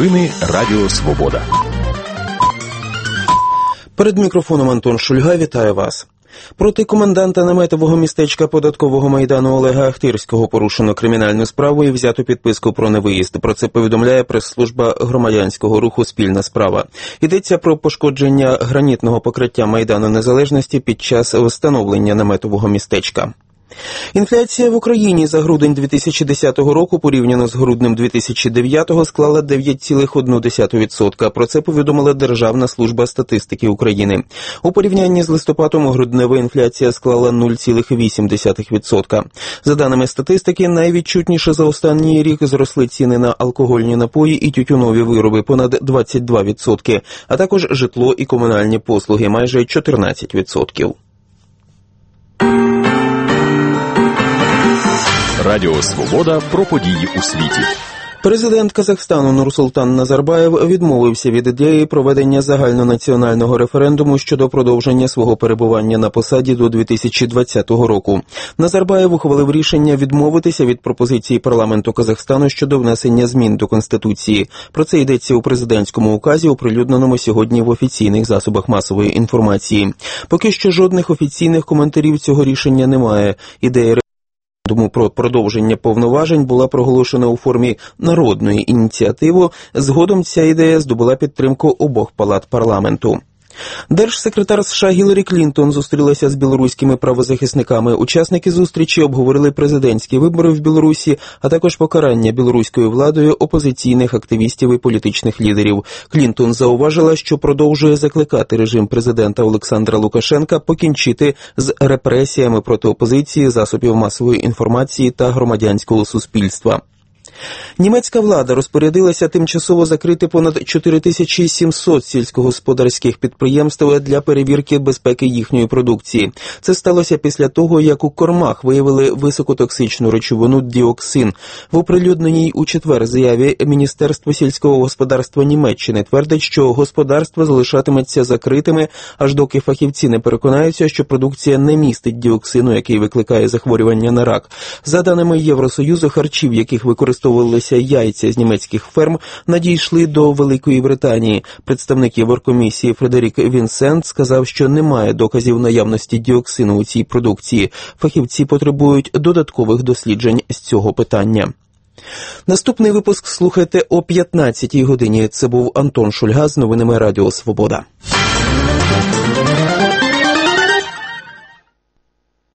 Новини Радіо Свобода. Перед мікрофоном Антон Шульга, вітаю вас. Проти коменданта наметового містечка податкового майдану Олега Ахтирського порушено кримінальну справу і взято підписку про невиїзд. Про це повідомляє прес-служба громадянського руху «Спільна справа». Йдеться про пошкодження гранітного покриття Майдану Незалежності під час встановлення наметового містечка. Інфляція в Україні за грудень 2010 року порівняно з груднем 2009 склала 9,1%. Про це повідомила Державна служба статистики України. У порівнянні з листопадом груднева інфляція склала 0,8%. За даними статистики, найвідчутніше за останній рік зросли ціни на алкогольні напої і тютюнові вироби понад 22%, а також житло і комунальні послуги майже 14%. Радіо Свобода про події у світі. Президент Казахстану Нурсултан Назарбаєв відмовився від ідеї проведення загальнонаціонального референдуму щодо продовження свого перебування на посаді до 2020 року. Назарбаєв ухвалив рішення відмовитися від пропозиції парламенту Казахстану щодо внесення змін до Конституції. Про це йдеться у президентському указі, оприлюдненому сьогодні в офіційних засобах масової інформації. Поки що жодних офіційних коментарів цього рішення немає. Ідея про продовження повноважень була проголошена у формі народної ініціативи. Згодом ця ідея здобула підтримку обох палат парламенту. Держсекретар США Гіларі Клінтон зустрілася з білоруськими правозахисниками. Учасники зустрічі обговорили президентські вибори в Білорусі, а також покарання білоруською владою опозиційних активістів і політичних лідерів. Клінтон зауважила, що продовжує закликати режим президента Олександра Лукашенка покінчити з репресіями проти опозиції, засобів масової інформації та громадянського суспільства. Німецька влада розпорядилася тимчасово закрити понад 4700 сільськогосподарських підприємств для перевірки безпеки їхньої продукції. Це сталося після того, як у кормах виявили високотоксичну речовину діоксин. В оприлюдненій у четвер заяві Міністерство сільського господарства Німеччини твердить, що господарства залишатиметься закритими, аж доки фахівці не переконаються, що продукція не містить діоксину, який викликає захворювання на рак. За даними Євросоюзу, харчі, в яких використовувалися яйця з німецьких ферм, надійшли до Великої Британії. Представник Єврокомісії Фредерік Вінсент сказав, що немає доказів наявності діоксину у цій продукції. Фахівці потребують додаткових досліджень з цього питання. Наступний випуск слухайте о 15-й годині. Це був Антон Шульга з новинами Радіо Свобода.